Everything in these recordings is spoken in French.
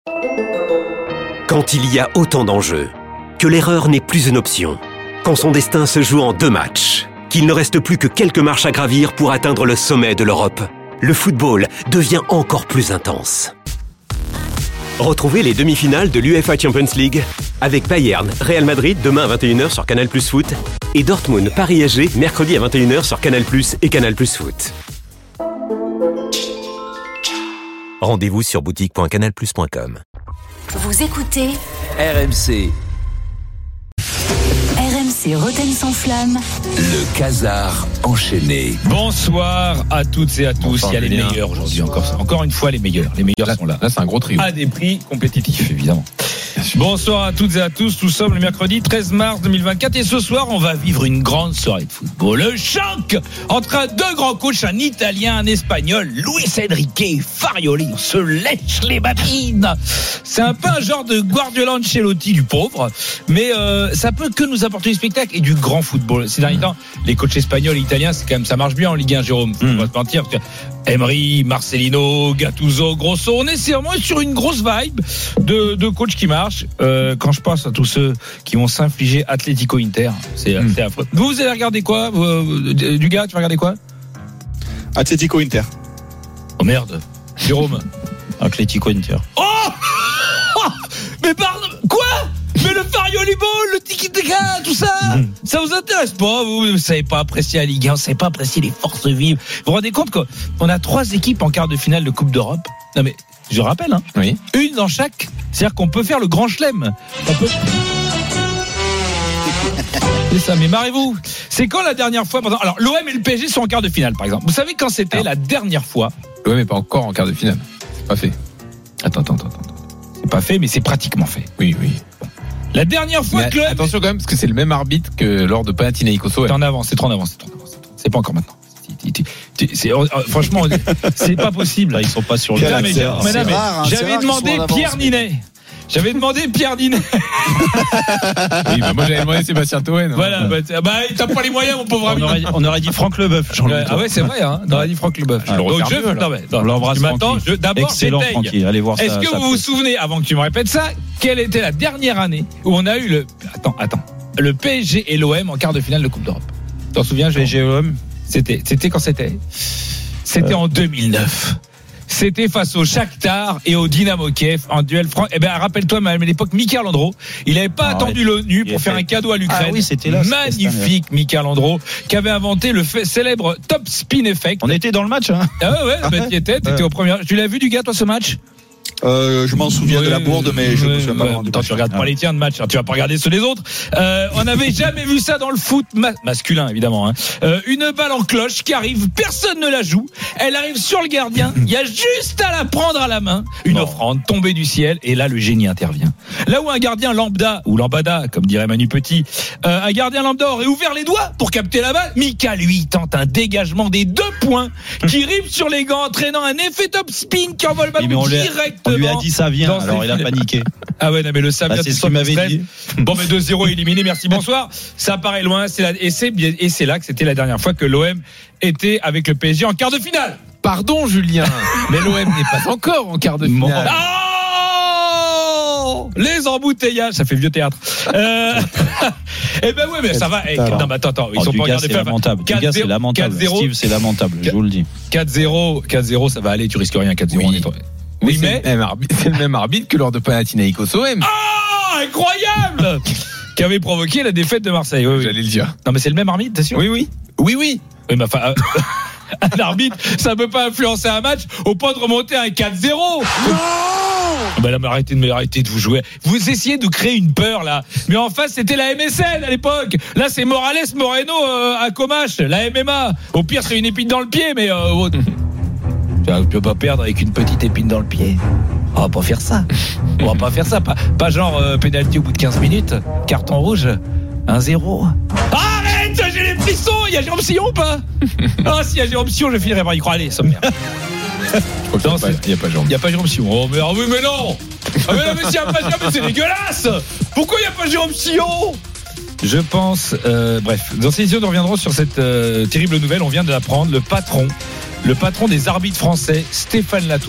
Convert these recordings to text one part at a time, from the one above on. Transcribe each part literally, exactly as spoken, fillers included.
Quand il y a autant d'enjeux, que l'erreur n'est plus une option, quand son destin se joue en deux matchs, qu'il ne reste plus que quelques marches à gravir pour atteindre le sommet de l'Europe, le football devient encore plus intense. Retrouvez les demi-finales de l'UEFA Champions League avec Bayern, Real Madrid demain à vingt et une heures sur Canal Plus Foot et Dortmund, Paris S G mercredi à vingt et une heures sur Canal Plus et Canal Plus Foot. Rendez-vous sur boutique point canal plus point com. Vous écoutez R M C. R M C Rotten sans flamme. Le Casar enchaîné. Bonsoir à toutes et à tous. Bonsoir, il y a les Julien. meilleurs aujourd'hui. Encore, encore une fois, les meilleurs. Les meilleurs Là, sont là. Là, c'est un gros trio. À des prix compétitifs, évidemment. Bonsoir à toutes et à tous. Nous sommes le mercredi treize mars deux mille vingt-quatre et ce soir, on va vivre une grande soirée de football. Le choc entre deux grands coachs, un Italien, un Espagnol, Luis Enrique et Farioli. On se lèche les babines. C'est un peu un genre de Guardiola Ancelotti du pauvre, mais euh, ça peut que nous apporter du spectacle et du grand football. Ces derniers temps, les coachs espagnols et italiens, c'est quand même, ça marche bien en Ligue un, Jérôme. Faut Mmh. pas se mentir. Emery, Marcelino, Gattuso, Grosso, on est vraiment sur une grosse vibe de, de coach qui marche. Euh, quand je pense à tous ceux qui vont s'infliger Atlético Inter, c'est, Mm. c'est affreux. Vous, vous allez regarder quoi vous, euh, Du gars, tu vas regarder quoi? Atlético Inter. Oh merde, Jérôme. Atlético Inter. Oh mais pardon, quoi? Mais le Farioli Ball, le tiki-taka, tout ça, mmh. ça vous intéresse pas? Vous ne savez pas apprécier la Ligue un, vous ne savez pas apprécier les forces vives. Vous vous rendez compte qu'on a trois équipes en quart de finale de Coupe d'Europe? Non mais, je rappelle, hein, Oui. une dans chaque. C'est-à-dire qu'on peut faire le grand chelem. On peut... C'est ça, mais marrez-vous. C'est quand la dernière fois... Alors, l'O M et le P S G sont en quart de finale, par exemple. Vous savez quand c'était Alors. la dernière fois? Ouais, mais pas encore en quart de finale. C'est pas fait. Attends, attends, attends. attends. C'est pas fait, mais c'est pratiquement fait. Oui, oui. La dernière fois Mais que l'O M... attention quand même, parce que c'est le même arbitre que lors de Panathinaikos. C'est en avance, c'est trop en avance, c'est trop en avance. C'est pas encore maintenant. C'est, c'est, c'est, franchement, c'est pas possible. Là, ils sont pas sur le. Putain, mais, c'est, mais, c'est mais, rare, hein, j'avais demandé Pierre Ninet. J'avais demandé Pierre Ninet. Oui, bah moi j'avais demandé Sébastien Toen. Voilà, bah, bah t'as pas les moyens, mon pauvre ami. On aurait, on aurait dit Franck Leboeuf. Ouais, ah ouais, c'est vrai, hein. On aurait dit Franck Leboeuf. Ah, Donc je, mieux, non, mais, non, on l'embrasse. Maintenant, je, d'abord, excellent j'étaye. Francky. Allez voir ça. Est-ce que ça vous vous souvenez, avant que tu me répètes ça, quelle était la dernière année où on a eu le, attends, attends, le P S G et l'O M en quart de finale de Coupe d'Europe? T'en souviens, P S G O M? C'était, c'était quand c'était? C'était euh... en deux mille neuf. C'était face au Shakhtar et au Dynamo Kiev en duel franc. Eh ben, rappelle-toi, même à l'époque, Michael Landreau, il n'avait pas ah, attendu ouais. l'ONU pour faire fait... un cadeau à l'Ukraine. Ah oui, c'était là. Magnifique, c'était Michael Landreau, qui avait inventé le fait, célèbre top spin effect. On était dans le match, hein. Ah ouais, bah, tu étais, t'étais ouais. au premier. Tu l'as vu, du gars, toi, ce match? Euh, je m'en souviens oui, de la bourde, mais je oui, me souviens pas. Ouais, attends, tu regardes pas les tiens de match, hein, tu vas pas regarder ceux des autres. Euh, on n'avait jamais vu ça dans le foot ma- masculin, évidemment. Hein. Euh, une balle en cloche qui arrive, personne ne la joue. Elle arrive sur le gardien. Il y a juste à la prendre à la main. Une bon. offrande tombée du ciel, et là le génie intervient. Là où un gardien lambda ou lambada, comme dirait Manu Petit, euh, un gardien lambda aurait ouvert les doigts pour capter la balle. Mika lui tente un dégagement des deux points qui rime sur les gants, entraînant un effet top spin qui envoie le ballon on directement. On lui a dit ça vient. Alors il a paniqué. Ah ouais, non, mais le Savia, bah, c'est ce qu'il m'avait dit. Bon, mais deux zéro éliminé, merci, bonsoir. Ça paraît loin, c'est la, et, c'est, et c'est là que c'était la dernière fois que l'O M était avec le P S G en quart de finale. Pardon, Julien, mais l'O M n'est pas encore en quart de finale. Oh, les emboutteillages, ça fait vieux théâtre. Euh, eh ben ouais, mais ça va. Eh, non, mais attends, attends, ils oh, sont pas en quart de finale. Lamentable. quatre zéro, c'est lamentable. Steve, c'est lamentable, je vous le dis. quatre zéro, quatre zéro, ça va aller, tu risques rien, quatre zéro, oui. on est Oui, mais, mais... C'est, le arbitre, c'est le même arbitre que lors de Panathinaikos O M. Oh, incroyable. Qui avait provoqué la défaite de Marseille. Oui, oui. J'allais le dire. Non, mais c'est le même arbitre, t'es sûr? Oui, oui. Oui, oui. Oui, mais enfin, euh, un arbitre, ça peut pas influencer un match au point de remonter à un quatre zéro. Non. Ben là, mais arrêtez de, mais arrêtez de vous jouer. Vous essayez de créer une peur, là. Mais en face, c'était la M S N à l'époque. Là, c'est Morales Moreno euh, à Comache, la M M A. Au pire, c'est une épine dans le pied, mais... Euh, oh. Tu peux pas perdre avec une petite épine dans le pied. On va pas faire ça. On va pas faire ça. Pas, pas genre euh, pénalty au bout de quinze minutes. Carton rouge. un zéro. Arrête, j'ai les frissons. Il y a Jérôme Sillon ou pas? Ah, s'il y a Jérôme Sillon, je finirai par y croire. Allez, sommaire. Il n'y a pas Jérôme. Il n'y a pas Jérôme Sillon. Oh, mais, ah oui, mais non. Ah, mais non, mais s'il n'y a pas Jérôme, c'est dégueulasse. Pourquoi il n'y a pas Jérôme Sillon? Je pense, euh, bref, dans ces émissions, nous reviendrons sur cette euh, terrible nouvelle. On vient de l'apprendre. Le patron, le patron des arbitres français, Stéphane Latour,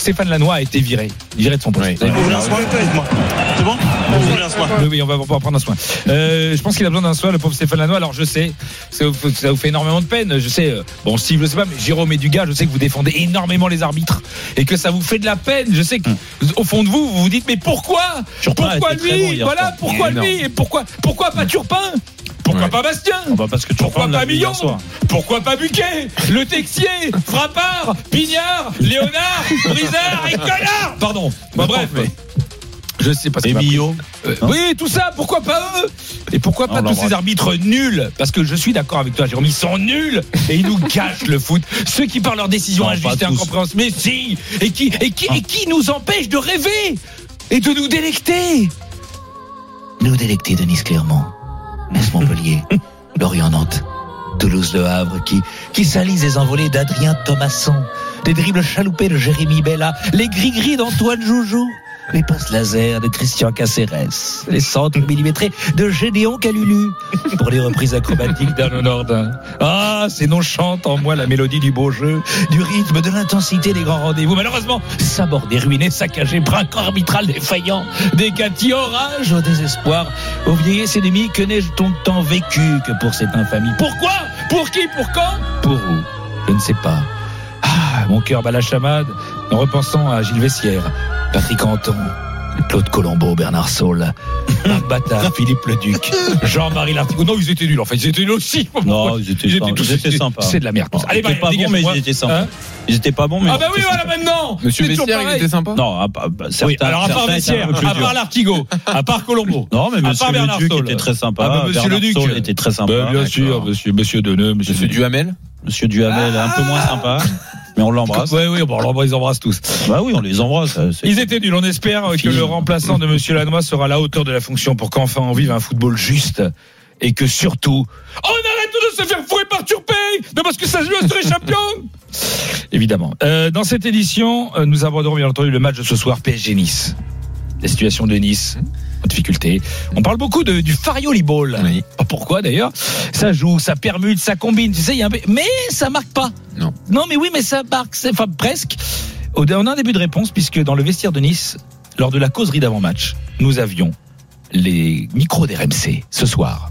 Stéphane Lannoy a été viré, viré de son poste. Oui. Oui, Vous voulez un soin C'est bon Vous voulez un soin oui, on va, on va prendre un soin. Euh, je pense qu'il a besoin d'un soin, le pauvre Stéphane Lannoy. Alors je sais, ça vous, ça vous fait énormément de peine. Je sais, euh, bon, Steve, je sais pas, mais Jérôme et Dugas, je sais que vous défendez énormément les arbitres et que ça vous fait de la peine. Je sais que au fond de vous, vous vous dites, mais pourquoi Turpin Pourquoi était très bon lui hier Voilà, soir. pourquoi Énorme. lui Et pourquoi, pourquoi pas Turpin Pourquoi Ouais. pas Bastien Ah bah parce que Turpin Pourquoi l'a pas vu hier Millon soir. Pourquoi pas Buquet Le Texier Frappard Pignard Léonard Brizard et Collard Pardon. Bon, bref. mais- Je sais pas ce Et qui m'a pris. Millot. Euh, oui, tout ça, pourquoi pas eux Et pourquoi pas On tous l'embrasse. ces arbitres nuls Parce que je suis d'accord avec toi, Jérôme, ils sont nuls et ils nous gâchent le foot. Ceux qui par leurs décisions Non, injustes pas et tous. incompréhensibles, mais si Et qui, et, qui, et qui nous empêchent de rêver et de nous délecter Nous délecter Denis Clermont, Metz Montpellier, Lorient-Nantes, Toulouse-Le Havre, qui, qui salissent les envolées d'Adrien Thomasson, les dribbles chaloupés de Jérémy Bella, les gris-gris d'Antoine Joujou, les passes laser de Christian Caceres, les centres millimétrés de Gédéon Calulu, pour les reprises acrobatiques d'Arnaud Nordin. Ah, ces noms chantent en moi la mélodie du beau jeu, du rythme, de l'intensité des grands rendez-vous. Malheureusement, sabordés, ruinés, saccagés, brinquant arbitral défaillant, des Cathy orage au désespoir, aux vieillesses ennemies, que n'ai-je donc tant vécu que pour cette infamie? Pourquoi Pour qui Pour quand Pour où? Je ne sais pas. Ah, mon cœur bat la chamade en repensant à Gilles Vessière, Patrick Anton, Claude Colombo, Bernard Saul, Marc Bata, Philippe Leduc, Jean-Marie Lartigot. Non, ils étaient nuls. En fait, ils étaient nuls aussi. Non, ils étaient sympas. tous Ils étaient sympas. C'est de la merde. Non, Allez, ils étaient bah, pas bons, mais dégage-moi. ils étaient sympas. Hein Ils étaient pas bons, mais. Ah bah ils oui, étaient voilà sympas. maintenant. Monsieur C'est toujours Vestiaire, il pareil. était sympa. Non, à part- bah, certains, Oui, alors à part certains étaient Vessière, un peu plus à durs. part Lartigot, à part Colombo. Non, mais à Monsieur part Bernard Leduc Saul. était très sympa. Ah bah, Monsieur Bernard Leduc. Saul était très sympa. Bah, bien sûr, D'accord. monsieur, monsieur Deneux, monsieur, Monsieur Leduc. Duhamel. Monsieur Duhamel, un peu moins sympa, mais on l'embrasse. Oui, oui, bon, on les embrasse tous. Bah oui, on les embrasse. c'est- Ils étaient nuls. On espère que Fini. le remplaçant de Monsieur Lannoy sera à la hauteur de la fonction pour qu'enfin on vive un football juste et que surtout, on arrête de se faire fourrer par Turpin, mais parce que ça se joue sur les champions. Évidemment. Euh, dans cette édition, euh, nous aborderons bien entendu le match de ce soir P S G Nice. La situation de Nice. En difficulté. On parle beaucoup de, du Farioli Ball. Oui. Pas pourquoi d'ailleurs. Ça joue, ça permute, ça combine. Tu sais, il y a un peu... mais ça marque pas. Non. Non, mais oui, mais ça marque. C'est... Enfin, presque. On a un début de réponse puisque dans le vestiaire de Nice, lors de la causerie d'avant-match, nous avions les micros d'R M C ce soir.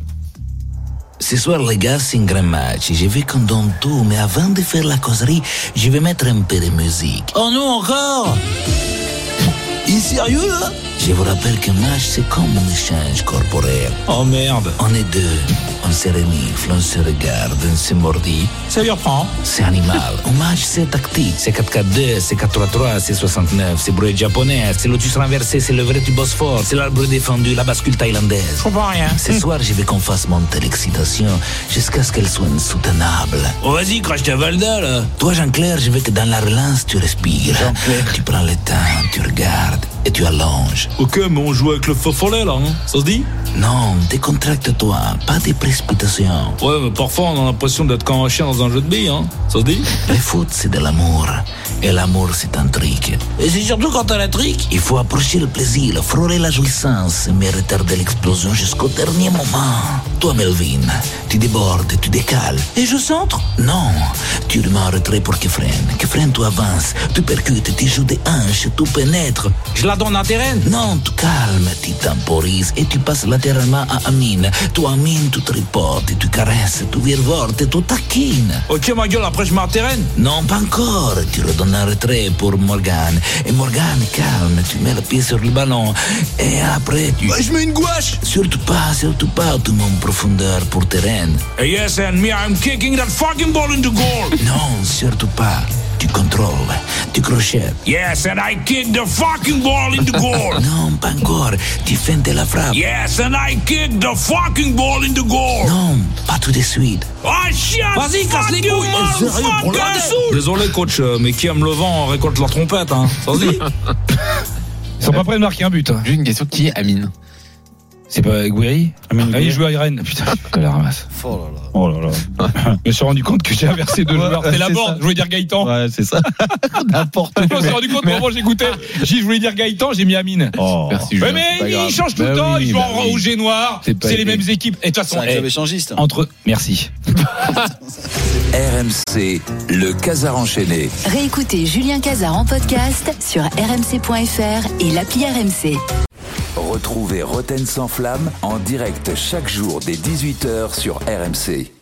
Ce soir, les gars, c'est un grand match. Je vais qu'on donne tout, mais avant de faire la causerie, je vais mettre un peu de musique. Oh non, encore? Il est sérieux, là? Je vous rappelle qu'un match, c'est comme un échange corporel. Oh merde. On est deux, on se renifle, on se regarde, on se mordit. Ça lui reprend. C'est animal. Un match, c'est tactique. C'est quatre quatre deux, c'est quatre trois trois, c'est soixante-neuf, c'est bruit japonais, c'est lotus renversé, c'est le vrai du Bosphore, c'est l'arbre défendu, la bascule thaïlandaise. Je comprends rien. Ce soir, je vais qu'on fasse monter l'excitation jusqu'à ce qu'elle soit insoutenable. Oh, vas-y, crache ta valda, là. Toi, Jean-Claire, je veux que dans la relance, tu respires. Tu prends le temps, tu regardes et tu allonges. Ok, mais on joue avec le feu follet là, hein. Ça se dit? Non, décontracte-toi, pas de précipitation. Ouais, mais parfois on a l'impression d'être comme un chien dans un jeu de billes, hein. Ça se dit? Le foot, c'est de l'amour. Et l'amour, c'est un trick. Et c'est surtout quand t'as le trick, il faut approcher le plaisir, frôler la jouissance, mais retarder l'explosion jusqu'au dernier moment. Toi, Melvin, tu débordes, tu décales. Et je centre? Non. Tu remets en retrait pour que freine. Que freine, tu avances, tu percutes, tu joues des hanches, tu pénètres. Je la donne à terrain. Non, tu calmes, tu temporises et tu passes latéralement à Amine. Tu Amine, tu tripotes, tu caresses, tu virevoltes, tu taquines. Ok, ma gueule, après je mets à terrain. Non, pas encore. Tu redonnes un retrait pour Morgane. Et Morgane, calme, tu mets le pied sur le ballon. Et après, tu... Je mets une gouache. Surtout pas, surtout pas, tu montes en profondeur pour terrain. Yes, and me, I'm kicking that fucking ball into goal. Non, surtout pas. Tu contrôles, tu crochettes. Yes, and I kick the fucking ball into goal. Non, pas encore. Tu feintes la frappe. Yes, and I kick the fucking ball into goal. Non, pas tout de suite. Oh shit! Vas-y, casse les couilles. Sérieux, pour la Désolé, coach, euh, mais qui aime le vent récolte la trompette, hein. Ça se dit? Ils sont pas prêts de marquer un but. hein. J'ai une question, qui est Amine? C'est pas Gouiri? Ah, il joue à Rennes. Putain, je la ramasse. Oh là là. Oh là là. Je me suis rendu compte que j'ai inversé deux joueurs. C'est la bande. Je voulais dire Gaëtan. Ouais, c'est ça. N'importe quoi. Je me suis rendu compte au moment où j'écoutais. J'ai dit, je voulais dire Gaëtan, j'ai mis Amine. Oh. Merci, Mais, Julien, c'est pas mais grave. il change tout Bah le temps. oui, Il joue bah en oui. rouge et noir. C'est pas C'est les aidé. mêmes équipes. Et de toute C'est façon, un club eh, échangiste. entre. Merci. R M C, le Casar enchaîné. Réécoutez Julien Cazard en podcast sur r m c point f r et l'appli R M C. Retrouvez Roten sans flamme en direct chaque jour dès dix-huit heures sur R M C.